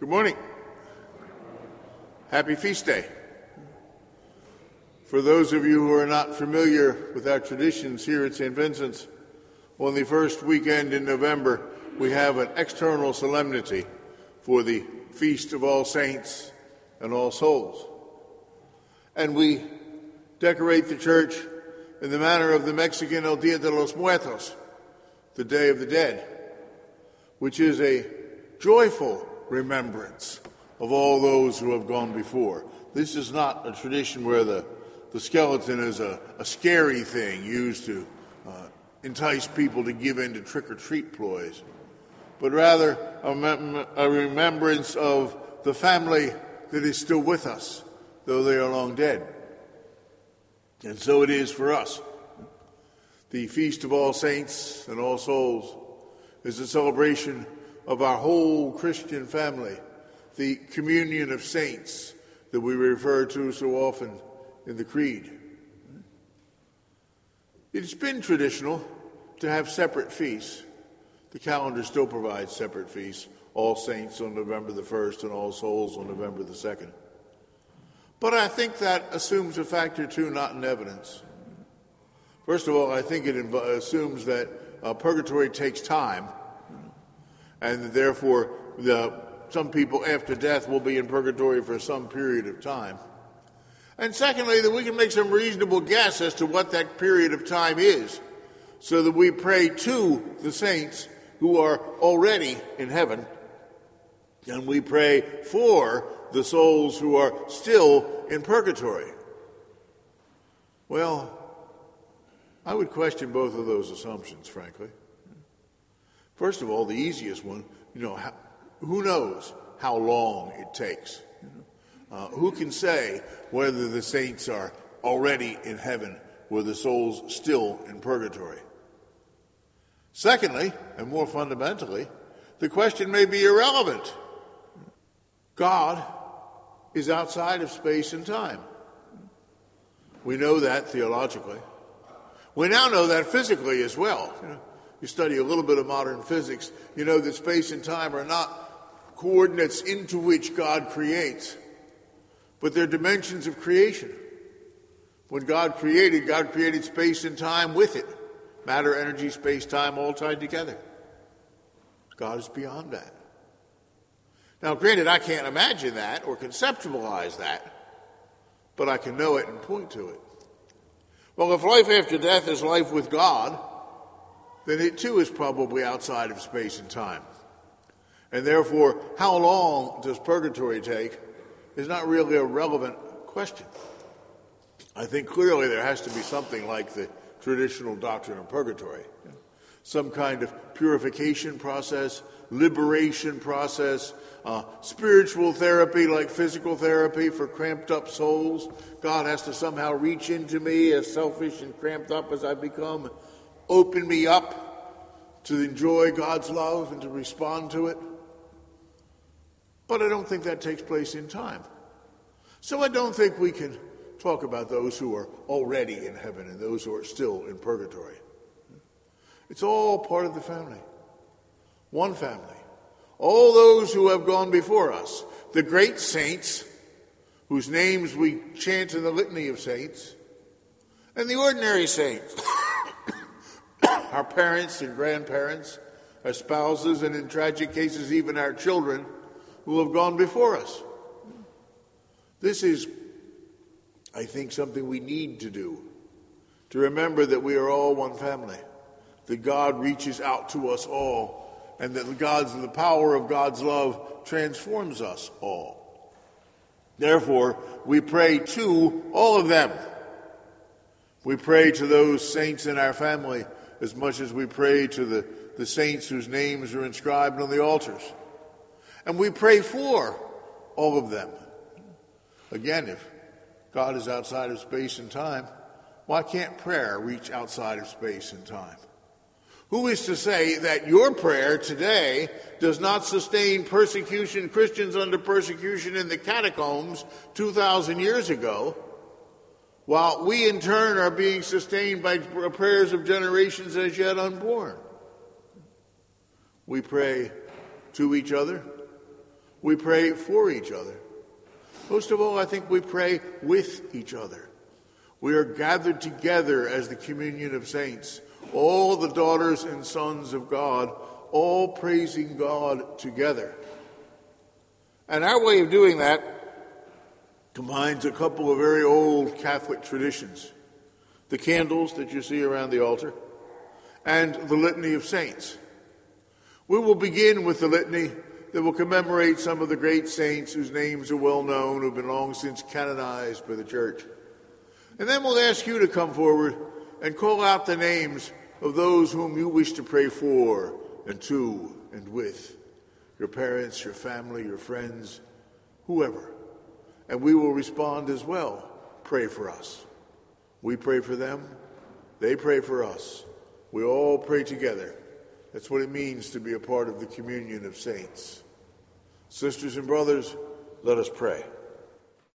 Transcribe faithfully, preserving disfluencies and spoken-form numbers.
Good morning. Happy Feast Day. For those of you who are not familiar with our traditions here at Saint Vincent's, on the first weekend in November, we have an external solemnity for the Feast of All Saints and All Souls. And we decorate the church in the manner of the Mexican El Dia de los Muertos, the Day of the Dead, which is a joyful remembrance of all those who have gone before. This is not a tradition where the, the skeleton is a, a scary thing used to uh, entice people to give in to trick-or-treat ploys, but rather a, mem- a remembrance of the family that is still with us, though they are long dead. And so it is for us. The Feast of All Saints and All Souls is a celebration of our whole Christian family, the communion of saints that we refer to so often in the Creed. It's been traditional to have separate feasts. The calendar still provides separate feasts, All Saints on November the first and All Souls on November the second. But I think that assumes a fact or two not in evidence. First of all, I think it inv- assumes that uh, purgatory takes time, and therefore the, some people after death will be in purgatory for some period of time. And secondly, that we can make some reasonable guess as to what that period of time is, so that we pray to the saints who are already in heaven, and we pray for the souls who are still in purgatory. Well, I would question both of those assumptions, frankly. First of all, the easiest one, you know, how, who knows how long it takes? Uh, who can say whether the saints are already in heaven or the souls still in purgatory? Secondly, and more fundamentally, the question may be irrelevant. God is outside of space and time. We know that theologically. We now know that physically as well. You know, you study a little bit of modern physics, you know that space and time are not coordinates into which God creates, but they're dimensions of creation. When God created, God created space and time with it. Matter, energy, space, time, all tied together. God is beyond that. Now, granted, I can't imagine that or conceptualize that, but I can know it and point to it. Well, if life after death is life with God, then it too is probably outside of space and time. And therefore, how long does purgatory take is not really a relevant question. I think clearly there has to be something like the traditional doctrine of purgatory, some kind of purification process, liberation process, uh, spiritual therapy like physical therapy for cramped up souls. God has to somehow reach into me, as selfish and cramped up as I become, open me up to enjoy God's love and to respond to it. But I don't think that takes place in time. So I don't think we can talk about those who are already in heaven and those who are still in purgatory. It's all part of the family. One family. All those who have gone before us. The great saints, whose names we chant in the litany of saints, and the ordinary saints. Our parents and grandparents, our spouses, and in tragic cases even our children who have gone before us. This is, I think, something we need to do, to remember that we are all one family, that God reaches out to us all, and that God's, the power of God's love transforms us all. Therefore, we pray to all of them. We pray to those saints in our family as much as we pray to the, the saints whose names are inscribed on the altars. And we pray for all of them. Again, if God is outside of space and time, why can't prayer reach outside of space and time? Who is to say that your prayer today does not sustain persecution, Christians under persecution in the catacombs two thousand years ago, while we in turn are being sustained by prayers of generations as yet unborn? We pray to each other, We pray for each other. Most of all, I think we pray with each other. We are gathered together as the communion of saints, all the daughters and sons of God, all praising God together. And our way of doing that combines a couple of very old Catholic traditions. The candles that you see around the altar, and the Litany of Saints. We will begin with the litany that will commemorate some of the great saints whose names are well known, who have been long since canonized by the Church. And then we'll ask you to come forward and call out the names of those whom you wish to pray for and to and with. Your parents, your family, your friends, whoever. And we will respond as well. Pray for us. We pray for them. They pray for us. We all pray together. That's what it means to be a part of the communion of saints. Sisters and brothers, let us pray.